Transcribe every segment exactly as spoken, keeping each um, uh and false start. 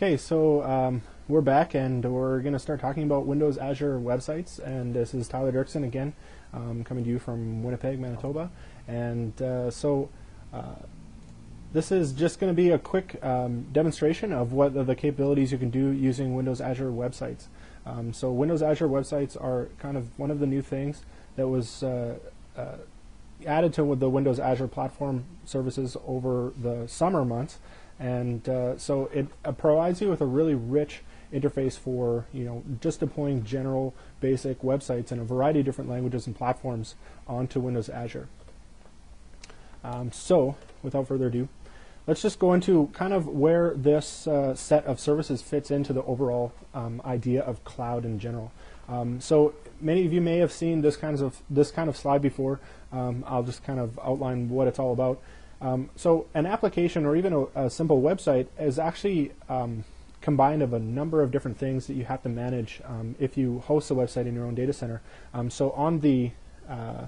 Okay, so um, we're back and we're going to start talking about Windows Azure websites. And this is Tyler Dirksen again, um, coming to you from Winnipeg, Manitoba. And uh, so uh, this is just going to be a quick um, demonstration of what are the capabilities you can do using Windows Azure websites. Um, so Windows Azure websites are kind of one of the new things that was uh, uh, added to the Windows Azure platform services over the summer months. And uh, so it uh, provides you with a really rich interface for, you know, just deploying general basic websites in a variety of different languages and platforms onto Windows Azure. Um, so without further ado, let's just go into kind of where this uh, set of services fits into the overall um, idea of cloud in general. Um, so many of you may have seen this kinds of this kind of slide before. Um, I'll just kind of outline what it's all about. Um, so an application or even a, a simple website is actually um, combined of a number of different things that you have to manage um, if you host a website in your own data center. Um, so on the uh,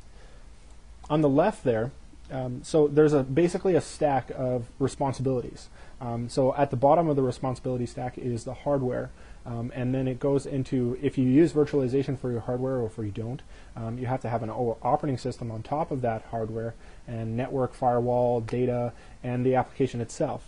on the left there, um, so there's a basically a stack of responsibilities. Um, so at the bottom of the responsibility stack is the hardware. Um, and then it goes into, if you use virtualization for your hardware or if you don't, um, you have to have an operating system on top of that hardware and network, firewall, data, and the application itself.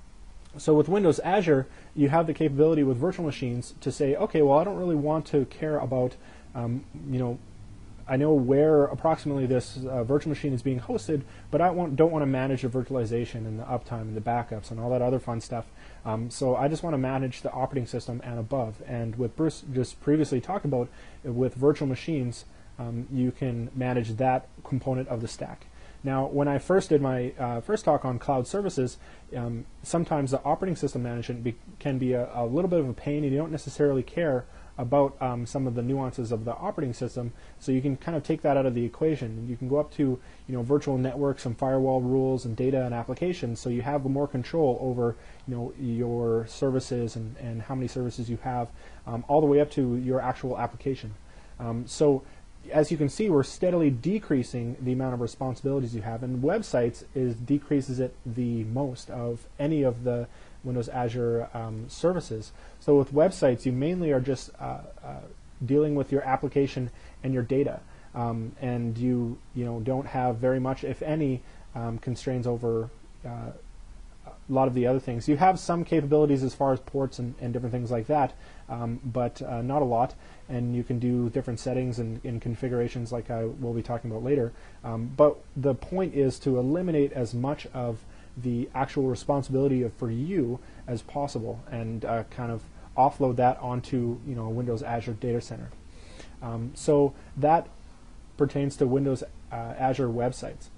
So with Windows Azure, you have the capability with virtual machines to say, okay, well, I don't really want to care about, um, you know, I know where approximately this uh, virtual machine is being hosted, but I want, don't want to manage the virtualization and the uptime and the backups and all that other fun stuff. Um, so I just want to manage the operating system and above. And with Bruce just previously talked about, uh, with virtual machines, um, you can manage that component of the stack. Now, when I first did my uh, first talk on cloud services, um, sometimes the operating system management be, can be a, a little bit of a pain, and you don't necessarily care about um, some of the nuances of the operating system, so you can kind of take that out of the equation. You can go up to, you know, virtual networks and firewall rules and data and applications, so you have more control over, you know, your services and, and how many services you have, um, all the way up to your actual application. Um, so as you can see, we're steadily decreasing the amount of responsibilities you have, and websites is decreases it the most of any of the Windows Azure um, services. So with websites, you mainly are just uh, uh, dealing with your application and your data, um, and you you know don't have very much, if any, um, constraints over uh, a lot of the other things. You have some capabilities as far as ports and, and different things like that, um, but uh, not a lot. And you can do different settings and, and configurations like I will be talking about later. Um, but the point is to eliminate as much of the actual responsibility of, for you as possible, and uh, kind of offload that onto, you know, Windows Azure Data Center. Um, so that pertains to Windows uh, Azure websites.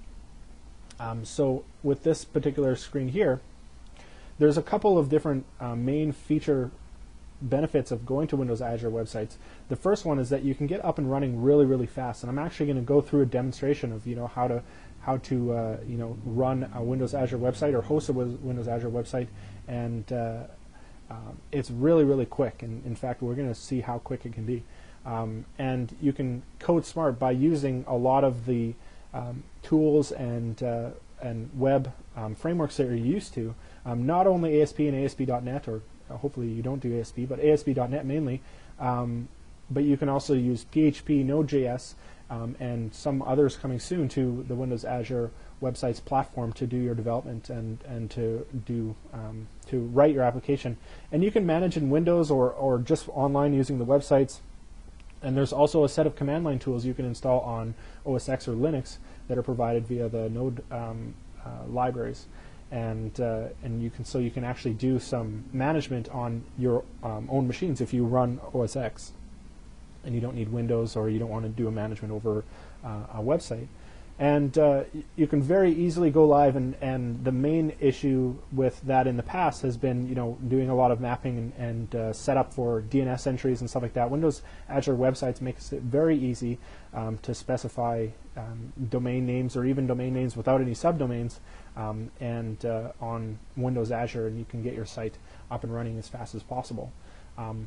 Um, so with this particular screen here, there's a couple of different uh, main feature benefits of going to Windows Azure websites. The first one is that you can get up and running really, really fast, and I'm actually going to go through a demonstration of, you know, how to how to uh, you know run a Windows Azure website or host a Windows Azure website, and uh, um, it's really, really quick. And in fact, we're going to see how quick it can be. Um, and you can code smart by using a lot of the um, tools and uh, and web um, frameworks that you're used to. Um, not only A S P and A S P dot net, or uh, hopefully you don't do A S P, but A S P dot net mainly. Um, but you can also use P H P, Node.js, um, and some others coming soon to the Windows Azure websites platform to do your development and and to do um, to write your application. And you can manage in Windows or or just online using the websites. And there's also a set of command line tools you can install on O S X or Linux that are provided via the Node um, uh, libraries. And uh, and you can so you can actually do some management on your um, own machines if you run O S X, and you don't need Windows, or you don't want to do a management over uh, a website. And uh, you can very easily go live. And, and the main issue with that in the past has been, you know, doing a lot of mapping and, and uh, setup for D N S entries and stuff like that. Windows Azure websites makes it very easy um, to specify um, domain names, or even domain names without any subdomains, um, and uh, on Windows Azure, and you can get your site up and running as fast as possible. Um,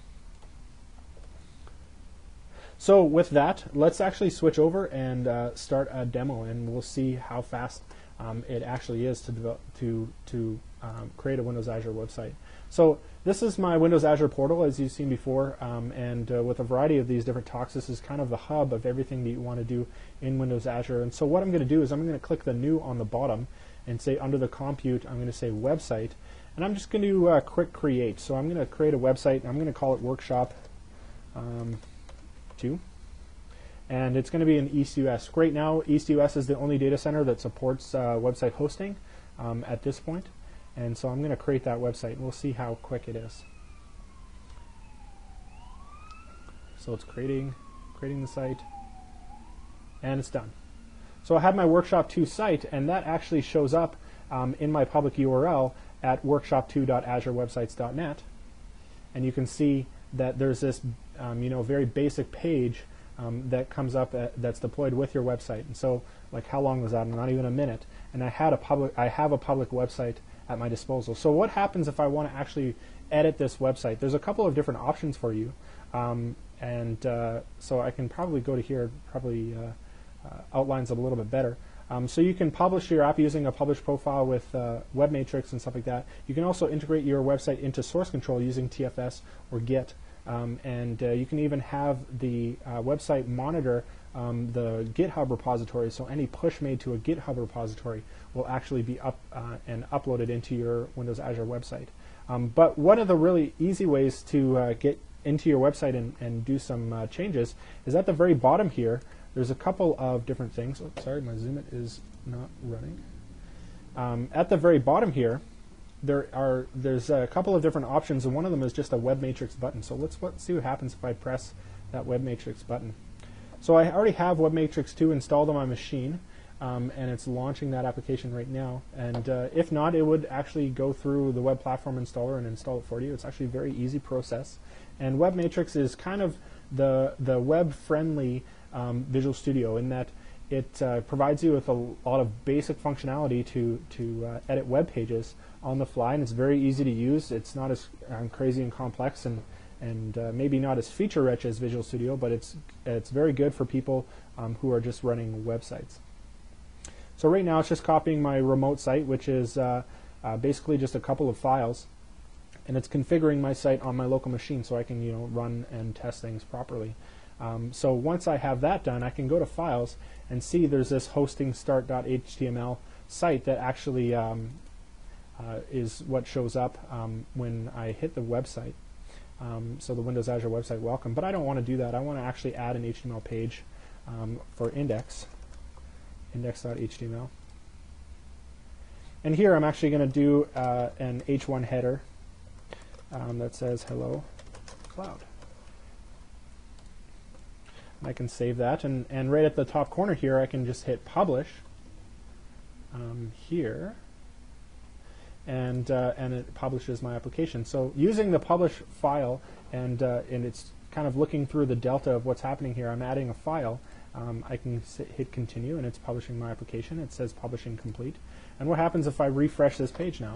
So with that, let's actually switch over and uh, start a demo, and we'll see how fast um, it actually is to develop, to to um, create a Windows Azure website. So this is my Windows Azure portal, as you've seen before, um, and uh, with a variety of these different talks, this is kind of the hub of everything that you want to do in Windows Azure. And so what I'm going to do is I'm going to click the new on the bottom and say under the compute, I'm going to say website, and I'm just going to uh, click create. So I'm going to create a website, and I'm going to call it Workshop um, two. And it's going to be in East U S. Right now, East U S is the only data center that supports uh, website hosting um, at this point. And so I'm going to create that website, and we'll see how quick it is. So it's creating, creating the site, and it's done. So I have my Workshop two site, and that actually shows up um, in my public U R L at workshop two dot azure websites dot net. And you can see that there's this um, you know, very basic page Um, that comes up at, that's deployed with your website. And so, like, how long was that? Not even a minute. And I had a public, I have a public website at my disposal. So what happens if I want to actually edit this website? There's a couple of different options for you, um, and uh, so I can probably go to here. Probably uh, uh, outlines it a little bit better. Um, so you can publish your app using a publish profile with uh, Webmatrix and stuff like that. You can also integrate your website into source control using T F S or Git. Um, and uh, you can even have the uh, website monitor um, the GitHub repository, so any push made to a GitHub repository will actually be up uh, and uploaded into your Windows Azure website. Um, but one of the really easy ways to uh, get into your website and, and do some uh, changes is at the very bottom here. There's a couple of different things. Oh, sorry, my Zoom it is not running. Um, at the very bottom here, There are there's a couple of different options, and one of them is just a Webmatrix button. So let's, let's see what happens if I press that Webmatrix button. So I already have Webmatrix two installed on my machine, um, and it's launching that application right now. And uh, if not, it would actually go through the Web Platform Installer and install it for you. It's actually a very easy process. And Webmatrix is kind of the the web-friendly um, Visual Studio in that it uh, provides you with a lot of basic functionality to to uh, edit web pages on the fly, and it's very easy to use. It's not as um, crazy and complex, and and uh, maybe not as feature-rich as Visual Studio, but it's it's very good for people um, who are just running websites. So right now, it's just copying my remote site, which is uh, uh, basically just a couple of files, and it's configuring my site on my local machine so I can you know run and test things properly. Um, so once I have that done, I can go to Files and see there's this hosting start dot H T M L site that actually um, uh, is what shows up um, when I hit the website. Um, so the Windows Azure website welcome. But I don't want to do that. I want to actually add an H T M L page um, for index, index dot H T M L. And here I'm actually going to do uh, an H one header um, that says hello cloud. I can save that, and, and right at the top corner here I can just hit publish um, here, and uh, and it publishes my application. So using the publish file, and uh, and it's kind of looking through the delta of what's happening here. I'm adding a file. Um, I can hit continue, and it's publishing my application. It says publishing complete. And what happens if I refresh this page now?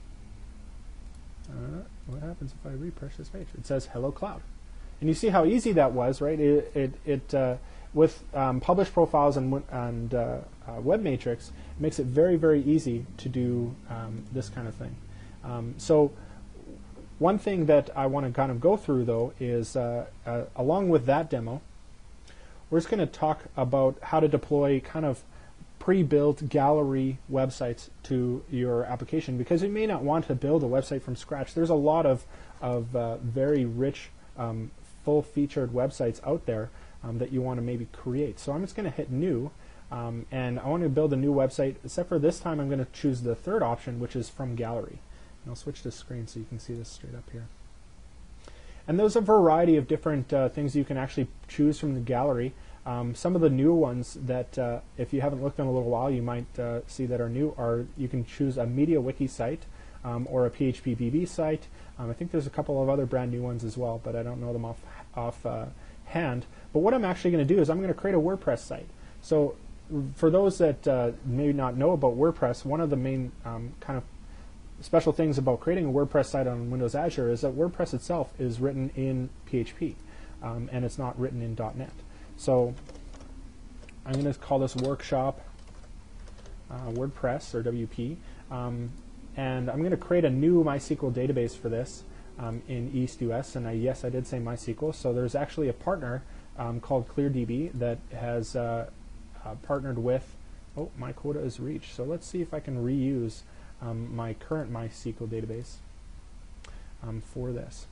Uh, what happens if I refresh this page? It says hello cloud. And you see how easy that was, right? It, it, it uh, with um, publish profiles and, and uh, uh, Webmatrix, it makes it very, very easy to do um, this kind of thing. Um, so one thing that I want to kind of go through, though, is uh, uh, along with that demo, we're just going to talk about how to deploy kind of pre-built gallery websites to your application, because you may not want to build a website from scratch. There's a lot of, of uh, very rich um, full-featured websites out there um, that you want to maybe create. So I'm just going to hit new, um, and I want to build a new website, except for this time I'm going to choose the third option, which is from gallery. And I'll switch this screen so you can see this straight up here. And there's a variety of different uh, things you can actually choose from the gallery. Um, some of the new ones that, uh, if you haven't looked in a little while, you might uh, see that are new are you can choose a MediaWiki site um, or a P H P B B site. Um, I think there's a couple of other brand new ones as well, but I don't know them off, off uh, hand. But what I'm actually going to do is I'm going to create a WordPress site. So for those that uh, may not know about WordPress, one of the main um, kind of special things about creating a WordPress site on Windows Azure is that WordPress itself is written in P H P, um, and it's not written in dot net. So I'm going to call this Workshop uh, WordPress, or W P. Um, and I'm going to create a new MySQL database for this um, in East U S, and I, yes, I did say MySQL. So there's actually a partner um, called ClearDB that has uh, uh, partnered with, oh, my quota is reached. So let's see if I can reuse um, my current MySQL database um, for this.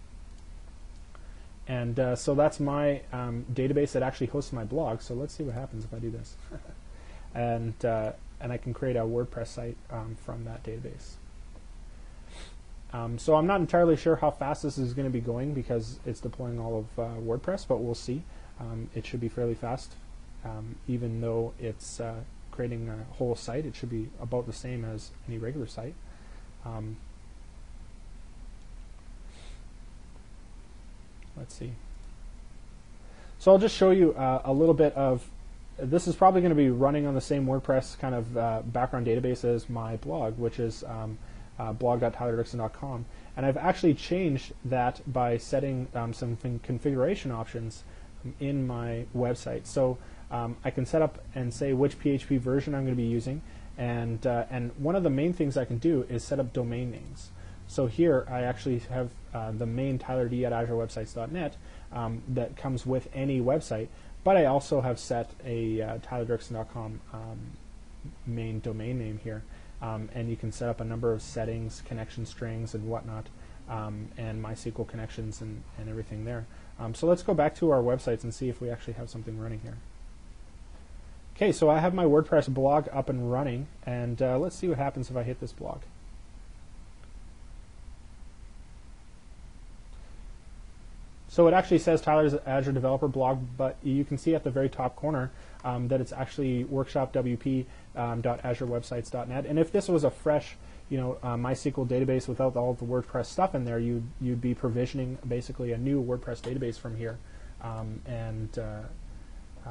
And uh, so that's my um, database that actually hosts my blog. So let's see what happens if I do this. and uh, and I can create a WordPress site um, from that database. Um, so I'm not entirely sure how fast this is going to be going because it's deploying all of uh, WordPress, but we'll see. Um, it should be fairly fast. Um, even though it's uh, creating a whole site, it should be about the same as any regular site. Um, let's see. So I'll just show you uh, a little bit of, this is probably going to be running on the same WordPress kind of uh, background database as my blog, which is um, uh, blog dot tyler dickson dot com. And I've actually changed that by setting um, some configuration options in my website. So um, I can set up and say which P H P version I'm going to be using, and uh, and one of the main things I can do is set up domain names. So here I actually have uh, the main tyler d at azure websites dot net um, that comes with any website, but I also have set a uh, tyler dickson dot com um, main domain name here, um, and you can set up a number of settings, connection strings, and whatnot, um, and MySQL connections and, and everything there. Um, so let's go back to our websites and see if we actually have something running here. Okay, so I have my WordPress blog up and running, and uh, let's see what happens if I hit this blog. So it actually says Tyler's Azure Developer Blog, but you can see at the very top corner um, that it's actually workshop w p dot azure websites dot net. And if this was a fresh, you know, uh, MySQL database without all the WordPress stuff in there, you'd, you'd be provisioning basically a new WordPress database from here, um, and uh, uh,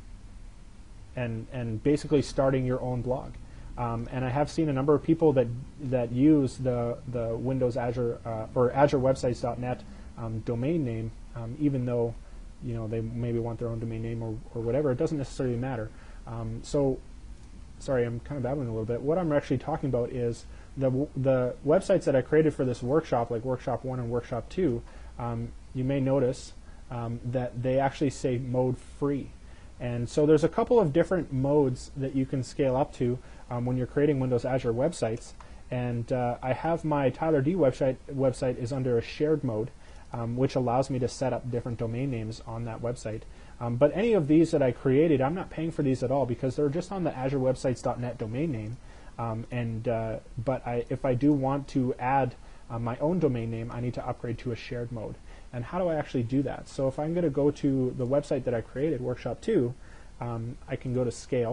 and and basically starting your own blog. Um, and I have seen a number of people that that use the the Windows Azure uh, or azure websites dot net um, domain name, um, even though you know they maybe want their own domain name or, or whatever. It doesn't necessarily matter. Um, so, sorry, I'm kind of babbling a little bit. What I'm actually talking about is the w the websites that I created for this workshop, like Workshop One and Workshop Two. Um, you may notice um, that they actually say mode free. And so there's a couple of different modes that you can scale up to um, when you're creating Windows Azure websites. And uh, I have my Tyler D website website is under a shared mode, um, which allows me to set up different domain names on that website. Um, but any of these that I created, I'm not paying for these at all because they're just on the azure websites dot net domain name. Um, and uh, but I, if I do want to add uh, my own domain name, I need to upgrade to a shared mode. And how do I actually do that? So if I'm going to go to the website that I created, Workshop Two, um, I can go to Scale.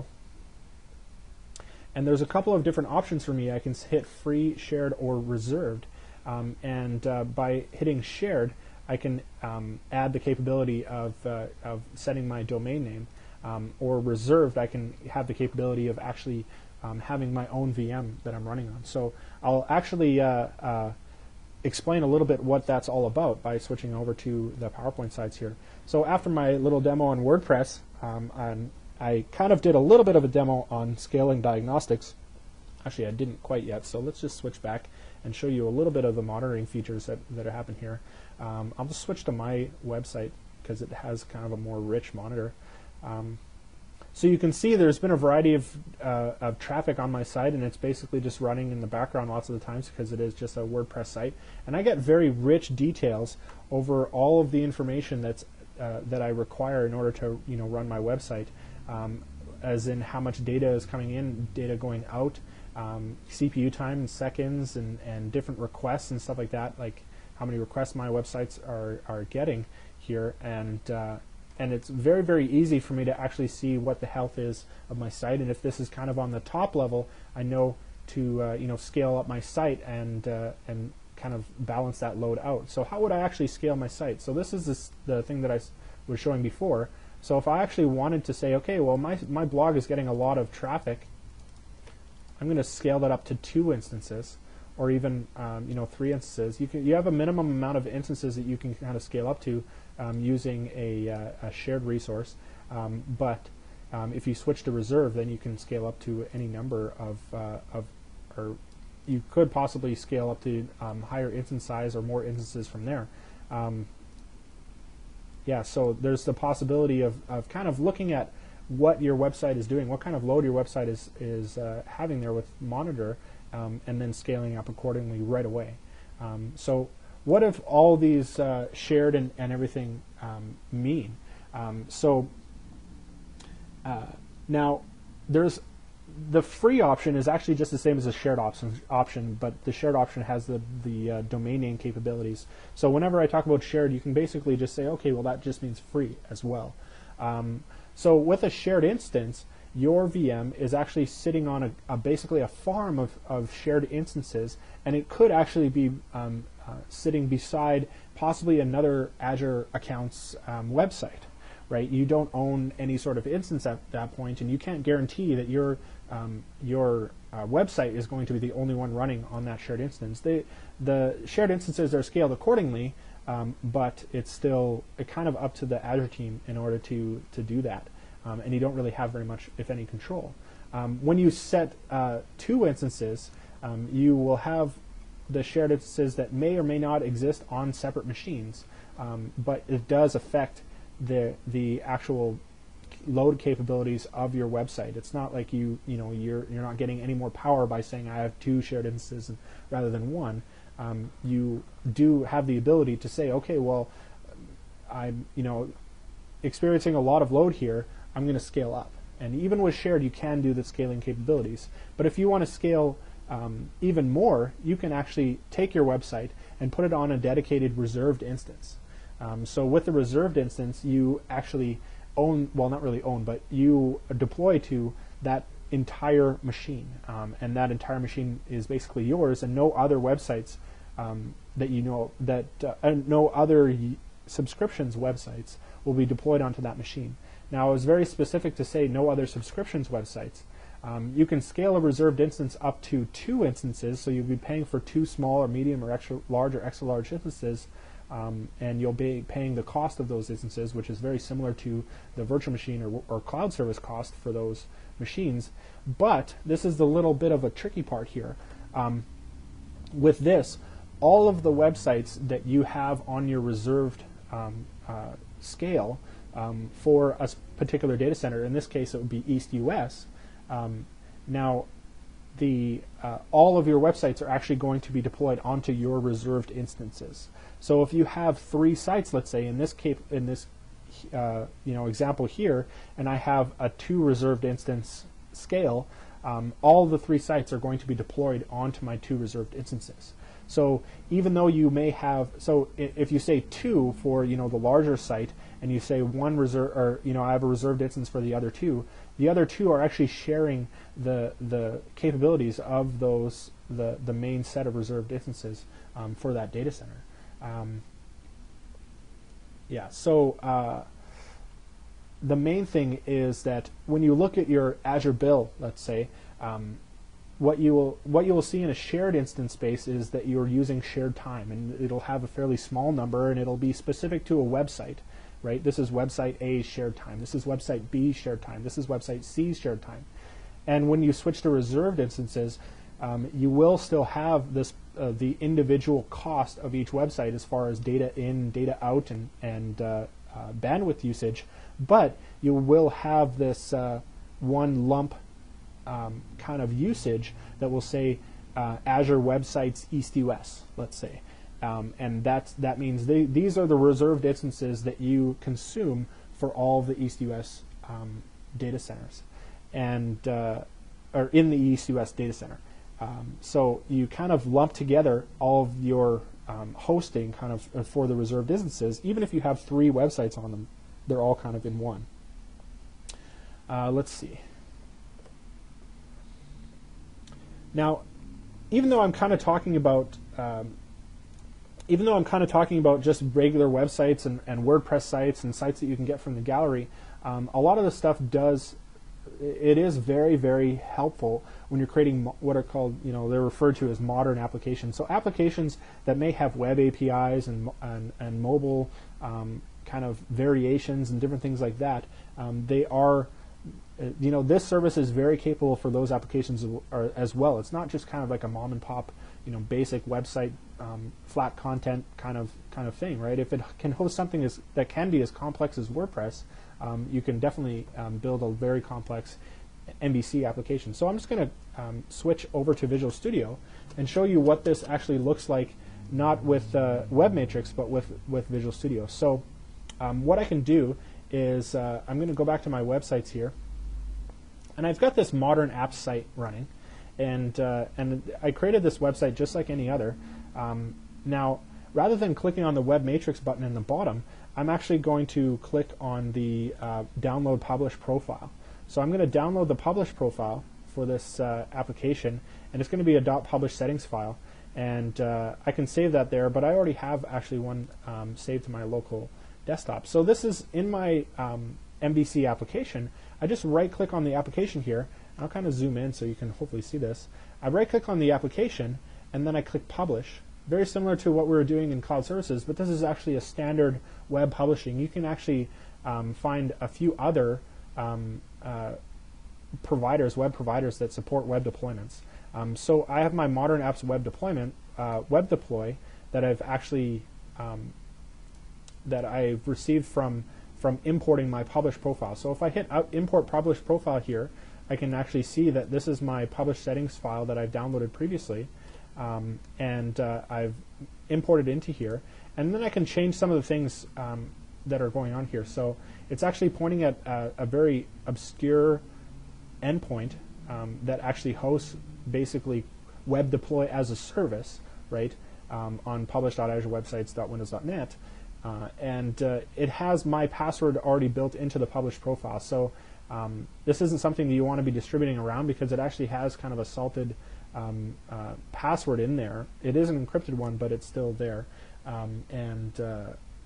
And there's a couple of different options for me. I can hit Free, Shared, or Reserved. Um, and uh, by hitting Shared, I can um, add the capability of, uh, of setting my domain name. Um, or Reserved, I can have the capability of actually um, having my own V M that I'm running on. So I'll actually uh, uh, explain a little bit what that's all about by switching over to the PowerPoint slides here. So after my little demo on WordPress, um, on, I kind of did a little bit of a demo on scaling diagnostics. Actually, I didn't quite yet, so let's just switch back and show you a little bit of the monitoring features that, that happen here. Um, I'll just switch to my website because it has kind of a more rich monitor. Um, So you can see there's been a variety of, uh, of traffic on my site, and it's basically just running in the background lots of the times because it is just a WordPress site. And I get very rich details over all of the information that's, uh, that I require in order to you know, run my website, um, as in how much data is coming in, data going out, um, C P U time in seconds, and, and different requests and stuff like that, like how many requests my websites are, are getting here. And uh, And it's very, very easy for me to actually see what the health is of my site. And if this is kind of on the top level, I know to uh, you know scale up my site and uh, and kind of balance that load out. So how would I actually scale my site? So this is this, the thing that I s was showing before. So if I actually wanted to say, okay, well my my blog is getting a lot of traffic, I'm going to scale that up to two instances, or even um, you know three instances. You can you have a minimum amount of instances that you can kind of scale up to um, using a, uh, a shared resource. Um, but um, if you switch to reserve, then you can scale up to any number of uh, of or you could possibly scale up to um, higher instance size or more instances from there. Um, yeah, so there's the possibility of, of kind of looking at what your website is doing, what kind of load your website is, is uh, having there with Monitor, um, and then scaling up accordingly right away. Um, so what if all these uh, shared and, and everything um, mean? Um, so uh, now there's the free option is actually just the same as the shared option, option, but the shared option has the, the uh, domain name capabilities. So whenever I talk about shared, you can basically just say, okay, well, that just means free as well. Um, so with a shared instance, your V M is actually sitting on a, a basically a farm of, of shared instances, and it could actually be um, uh, sitting beside possibly another Azure account's um, website. Right? You don't own any sort of instance at that point, and you can't guarantee that your um, your uh, website is going to be the only one running on that shared instance. They, the shared instances are scaled accordingly, um, but it's still uh, kind of up to the Azure team in order to to do that, um, and you don't really have very much, if any, control. Um, when you set uh, two instances, um, you will have the shared instances that may or may not exist on separate machines, um, but it does affect the the actual load capabilities of your website. It's not like you you know you're you're not getting any more power by saying I have two shared instances rather than one. Um, you do have the ability to say, okay, well, I'm you know experiencing a lot of load here. I'm going to scale up, and even with shared, you can do the scaling capabilities. But if you want to scale um, even more, you can actually take your website and put it on a dedicated reserved instance. Um, so with the reserved instance, you actually own, well, not really own, but you deploy to that entire machine. Um, and that entire machine is basically yours, and no other websites um, that you know, that uh, and no other y subscriptions websites will be deployed onto that machine. Now, I was very specific to say no other subscriptions websites. Um, you can scale a reserved instance up to two instances, so you'll be paying for two small or medium or extra large or extra large instances. Um, and you'll be paying the cost of those instances, which is very similar to the virtual machine or, or cloud service cost for those machines. But this is the little bit of a tricky part here. Um, with this, all of the websites that you have on your reserved um, uh, scale um, for a particular data center, in this case it would be East U S, um, now the uh, all of your websites are actually going to be deployed onto your reserved instances. So if you have three sites, let's say in this cap in this uh, you know example here, and I have a two reserved instance scale, um, all the three sites are going to be deployed onto my two reserved instances. So even though you may have, so if you say two for you know the larger site, and you say one reserve, or you know I have a reserved instance for the other two, the other two are actually sharing the the capabilities of those the the main set of reserved instances um, for that data center. Um, yeah, so uh, the main thing is that when you look at your Azure bill, let's say, um, what you will what you will see in a shared instance space is that you're using shared time, and it'll have a fairly small number, and it'll be specific to a website, right? This is website A's shared time. This is website B's shared time. This is website C's shared time. And when you switch to reserved instances, um, you will still have this uh, the individual cost of each website as far as data in, data out, and and uh, uh, bandwidth usage, but you will have this uh, one lump um, kind of usage that will say uh, Azure Websites East U S, let's say. Um, and that's, that means they, these are the reserved instances that you consume for all of the East U S um, data centers, and uh, or in the East U S data center. Um, so you kind of lump together all of your um, hosting kind of uh, for the reserved instances. Even if you have three websites on them, they're all kind of in one. Uh, let's see. Now, even though I'm kind of talking about um, even though I'm kind of talking about just regular websites and, and WordPress sites and sites that you can get from the gallery, um, a lot of the stuff does, it is very, very helpful when you're creating what are called, you know, they're referred to as modern applications. So applications that may have web A P Is and, and, and mobile um, kind of variations and different things like that, um, they are uh, you know, this service is very capable for those applications as, as well. It's not just kind of like a mom and pop, you know, basic website, um, flat content kind of kind of thing, right? If it can host something as, that can be as complex as WordPress, um, you can definitely um, build a very complex M V C application. So I'm just going to um, switch over to Visual Studio and show you what this actually looks like, not with uh, WebMatrix, but with, with Visual Studio. So um, what I can do is uh, I'm going to go back to my websites here, and I've got this modern apps site running, and uh, and I created this website just like any other. Um, now, rather than clicking on the WebMatrix button in the bottom, I'm actually going to click on the uh, Download Publish Profile. So I'm going to download the Publish Profile for this uh, application, and it's going to be a .publish settings file, and uh, I can save that there, but I already have actually one um, saved to my local desktop. So this is in my um, M V C application. I just right-click on the application here. I'll kind of zoom in so you can hopefully see this. I right-click on the application, and then I click Publish. Very similar to what we were doing in Cloud Services, but this is actually a standard web publishing. You can actually um, find a few other um, uh, providers, web providers that support web deployments. Um, so I have my Modern Apps Web Deployment, uh, Web Deploy, that I've actually um, that I've received from from importing my publish profile. So if I hit out import publish profile here, I can actually see that this is my publish settings file that I've downloaded previously, um, and uh, I've imported into here, and then I can change some of the things um, that are going on here. So it's actually pointing at uh, a very obscure endpoint um, that actually hosts basically web deploy as a service, right, um, on publish dot azure websites dot windows dot net. Uh, and uh, it has my password already built into the publish profile. So um, this isn't something that you want to be distributing around, because it actually has kind of a salted um, uh, password in there. It is an encrypted one, but it's still there, um, and uh,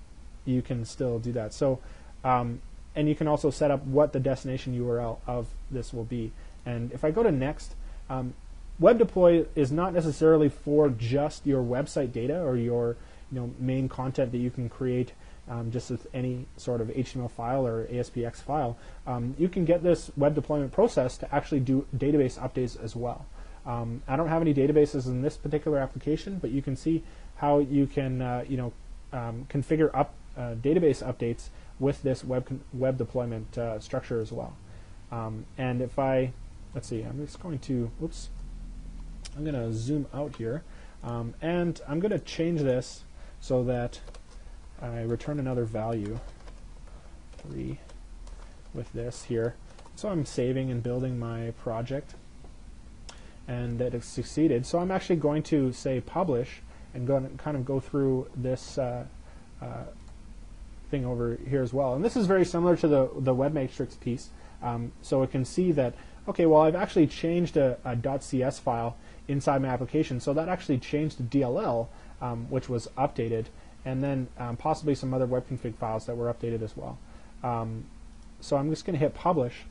you can still do that. So, um, and you can also set up what the destination U R L of this will be. And if I go to next, um, Web Deploy is not necessarily for just your website data or your you know, main content that you can create um, just with any sort of H T M L file or A S P X file. Um, you can get this web deployment process to actually do database updates as well. Um, I don't have any databases in this particular application, but you can see how you can uh, you know um, configure up uh, database updates with this web web deployment uh, structure as well. Um, and if I let's see, I'm just going to whoops, I'm going to zoom out here, um, and I'm going to change this so that I return another value, three, with this here. So I'm saving and building my project, and that it's succeeded. So I'm actually going to say publish and go and kind of go through this uh, uh, thing over here as well. And this is very similar to the, the WebMatrix piece. Um, so it can see that, okay, well, I've actually changed a, a .cs file inside my application. So that actually changed to D L L, Um, which was updated, and then um, possibly some other web config files that were updated as well. Um, so I'm just going to hit publish,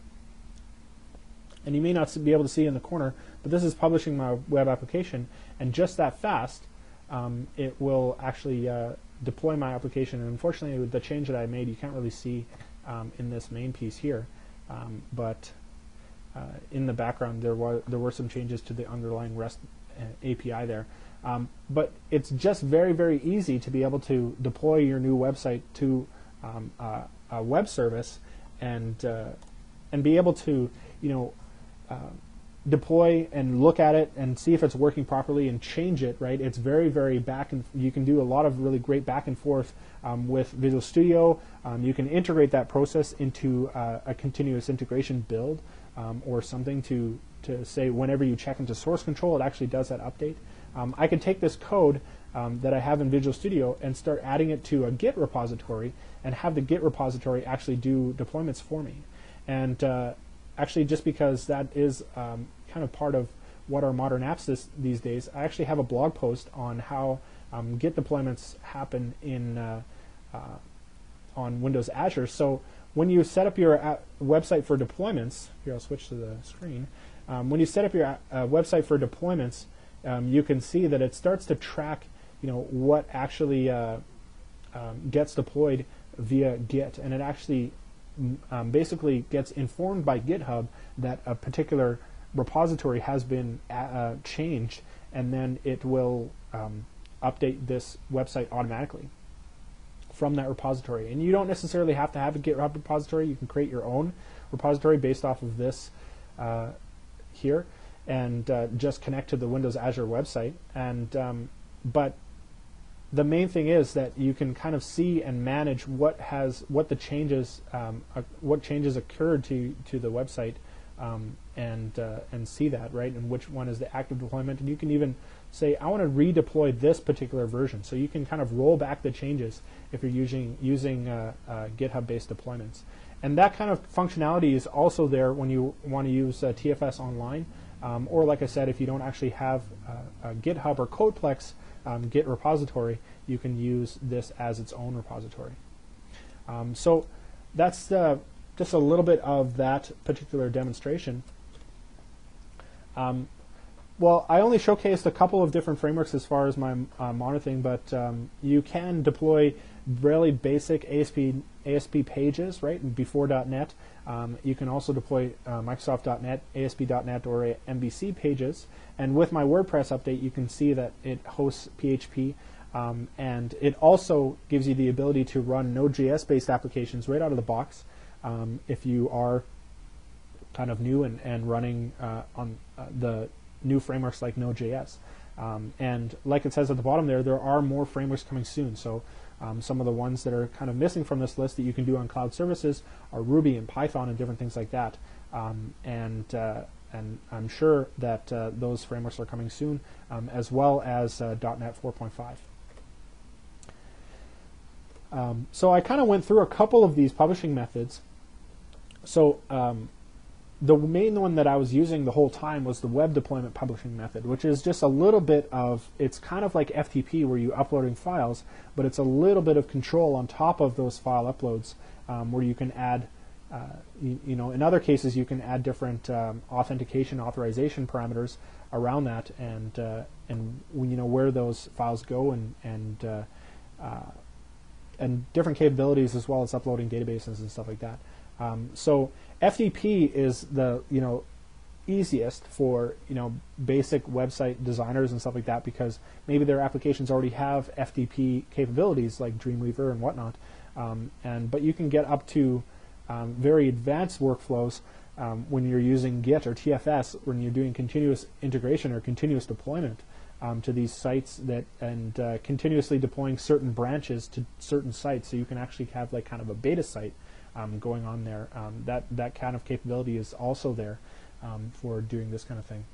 and you may not be able to see in the corner, but this is publishing my web application, and just that fast um, it will actually uh, deploy my application. And unfortunately, with the change that I made, you can't really see um, in this main piece here, um, but uh, in the background there were there were some changes to the underlying REST uh, A P I there. Um, but it's just very, very easy to be able to deploy your new website to um, uh, a web service, and uh, and be able to, you know, uh, deploy and look at it and see if it's working properly and change it. Right? It's very, very back and you can do a lot of really great back and forth um, with Visual Studio. Um, you can integrate that process into uh, a continuous integration build um, or something to to say whenever you check into source control, it actually does that update. Um, I can take this code um, that I have in Visual Studio and start adding it to a Git repository and have the Git repository actually do deployments for me. And uh, actually, just because that is um, kind of part of what are modern apps this, these days, I actually have a blog post on how um, Git deployments happen in uh, uh, on Windows Azure. So when you set up your website for deployments, here I'll switch to the screen. Um, when you set up your uh, website for deployments, Um, you can see that it starts to track, you know, what actually uh, um, gets deployed via Git, and it actually um, basically gets informed by GitHub that a particular repository has been uh, changed, and then it will um, update this website automatically from that repository. And you don't necessarily have to have a GitHub repository. You can create your own repository based off of this uh, here, and uh, just connect to the Windows Azure website. And um, but the main thing is that you can kind of see and manage what has what the changes um, uh, what changes occurred to to the website, um, and uh, and see that, right, and which one is the active deployment. And you can even say, I want to redeploy this particular version, so you can kind of roll back the changes if you're using using uh, uh, GitHub-based deployments. And that kind of functionality is also there when you want to use uh, T F S Online, um, or like I said, if you don't actually have uh, a GitHub or Codeplex um, Git repository, you can use this as its own repository. Um, so that's uh, just a little bit of that particular demonstration. Um, Well, I only showcased a couple of different frameworks as far as my uh, monitoring, but um, you can deploy really basic A S P A S P pages, right, before dot net. Um, you can also deploy uh, Microsoft dot net, A S P dot net, or M V C pages. And with my WordPress update, you can see that it hosts P H P, um, and it also gives you the ability to run Node.js-based applications right out of the box um, if you are kind of new and, and running uh, on uh, the new frameworks like Node.js. Um, and like it says at the bottom there, there are more frameworks coming soon. So um, some of the ones that are kind of missing from this list that you can do on cloud services are Ruby and Python and different things like that. Um, and uh, and I'm sure that uh, those frameworks are coming soon, um, as well as uh, .NET four point five. Um, so I kind of went through a couple of these publishing methods. So um, the main one that I was using the whole time was the web deployment publishing method, which is just a little bit of, it's kind of like F T P where you're uploading files, but it's a little bit of control on top of those file uploads, um, where you can add, uh, you, you know, in other cases you can add different um, authentication, authorization parameters around that, and uh, and you know where those files go, and and uh, uh, and different capabilities, as well as uploading databases and stuff like that. Um, so F T P is the you know easiest for you know basic website designers and stuff like that, because maybe their applications already have F T P capabilities like Dreamweaver and whatnot. Um, and but you can get up to um, very advanced workflows um, when you're using Git or T F S, when you're doing continuous integration or continuous deployment um, to these sites, that and uh, continuously deploying certain branches to certain sites, so you can actually have like kind of a beta site Um, going on there. Um, that that kind of capability is also there um, for doing this kind of thing.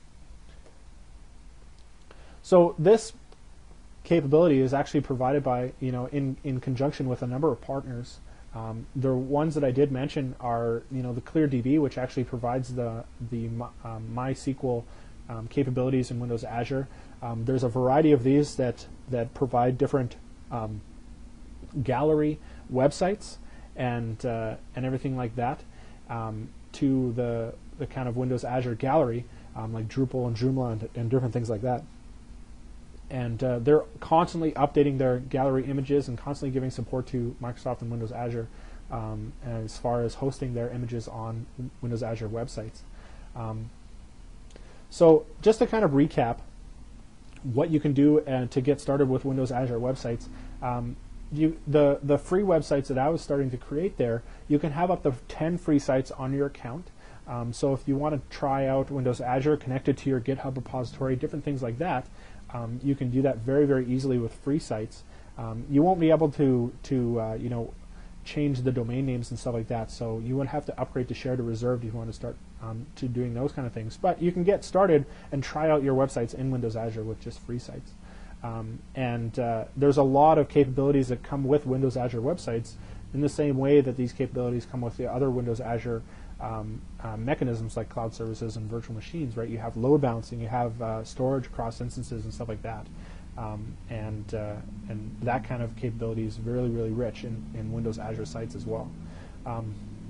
So this capability is actually provided by, you know, in in conjunction with a number of partners. Um, the ones that I did mention are, you know, the ClearDB, which actually provides the the um, MySQL um, capabilities in Windows Azure. Um, there's a variety of these that that provide different um, gallery websites and uh, and everything like that um, to the the kind of Windows Azure gallery, um, like Drupal and Joomla and, and different things like that. And uh, they're constantly updating their gallery images and constantly giving support to Microsoft and Windows Azure um, as far as hosting their images on Windows Azure websites. Um, so just to kind of recap what you can do uh, to get started with Windows Azure websites. Um, You, the, the free websites that I was starting to create there, you can have up to ten free sites on your account. Um, so if you want to try out Windows Azure connected to your GitHub repository, different things like that, um, you can do that very, very easily with free sites. Um, you won't be able to, to uh, you know, change the domain names and stuff like that, so you won't have to upgrade to shared or reserved if you want to start um, to doing those kind of things. But you can get started and try out your websites in Windows Azure with just free sites. Um, and uh, there's a lot of capabilities that come with Windows Azure websites in the same way that these capabilities come with the other Windows Azure um, uh, mechanisms like cloud services and virtual machines, right? You have load balancing, you have uh, storage across instances and stuff like that. Um, and, uh, and that kind of capability is really, really rich in, in Windows Azure sites as well. Um,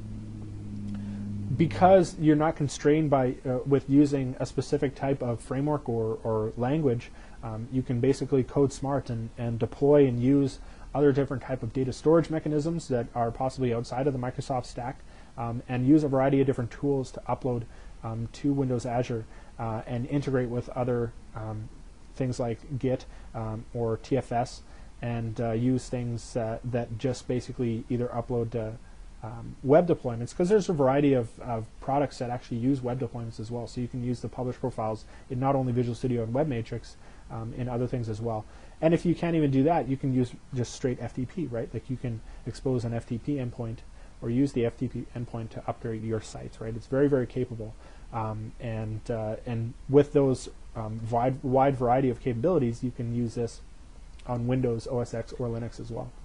because you're not constrained by uh, with using a specific type of framework or, or language, Um, you can basically code smart and, and deploy and use other different type of data storage mechanisms that are possibly outside of the Microsoft stack, um, and use a variety of different tools to upload um, to Windows Azure uh, and integrate with other um, things like Git um, or T F S, and uh, use things uh, that just basically either upload uh, um, web deployments, because there's a variety of, of products that actually use web deployments as well. So you can use the publish profiles in not only Visual Studio and WebMatrix, um, in other things as well. And if you can't even do that, you can use just straight F T P, right? Like you can expose an F T P endpoint or use the F T P endpoint to upgrade your sites, right? It's very, very capable. Um, and uh, and with those um, wide, wide variety of capabilities, you can use this on Windows, O S X, or Linux as well.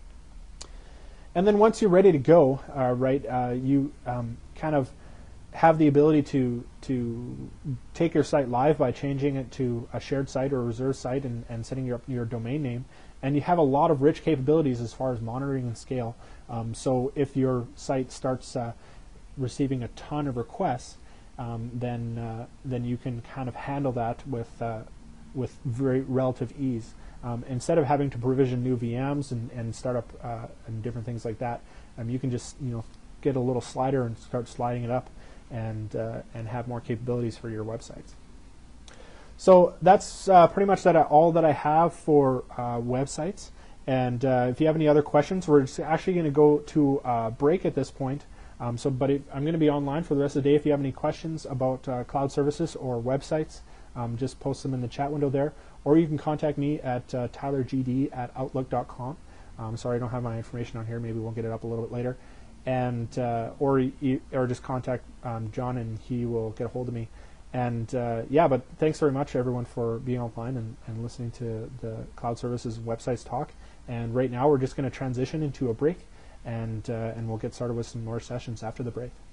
And then once you're ready to go, uh, right, uh, you um, kind of have the ability to to take your site live by changing it to a shared site or a reserved site and, and setting your, your domain name. And you have a lot of rich capabilities as far as monitoring and scale. Um, so if your site starts uh, receiving a ton of requests, um, then uh, then you can kind of handle that with uh, with very relative ease. Um, instead of having to provision new V Ms and, and start up uh, and different things like that, um, you can just you know get a little slider and start sliding it up, and uh, and have more capabilities for your websites. So that's uh, pretty much that all that I have for uh, websites. And uh, if you have any other questions, we're just actually going to go to uh, break at this point. Um, so, but it, I'm going to be online for the rest of the day. If you have any questions about uh, cloud services or websites, um, just post them in the chat window there. Or you can contact me at uh, tyler g d at outlook dot com. Um, sorry, I don't have my information on here. Maybe we'll get it up a little bit later. And uh, or you, or just contact um, John, and he will get a hold of me. And uh, yeah, but thanks very much, everyone, for being online and, and listening to the Cloud Services Websites Talk. And right now, we're just going to transition into a break, and uh, and we'll get started with some more sessions after the break.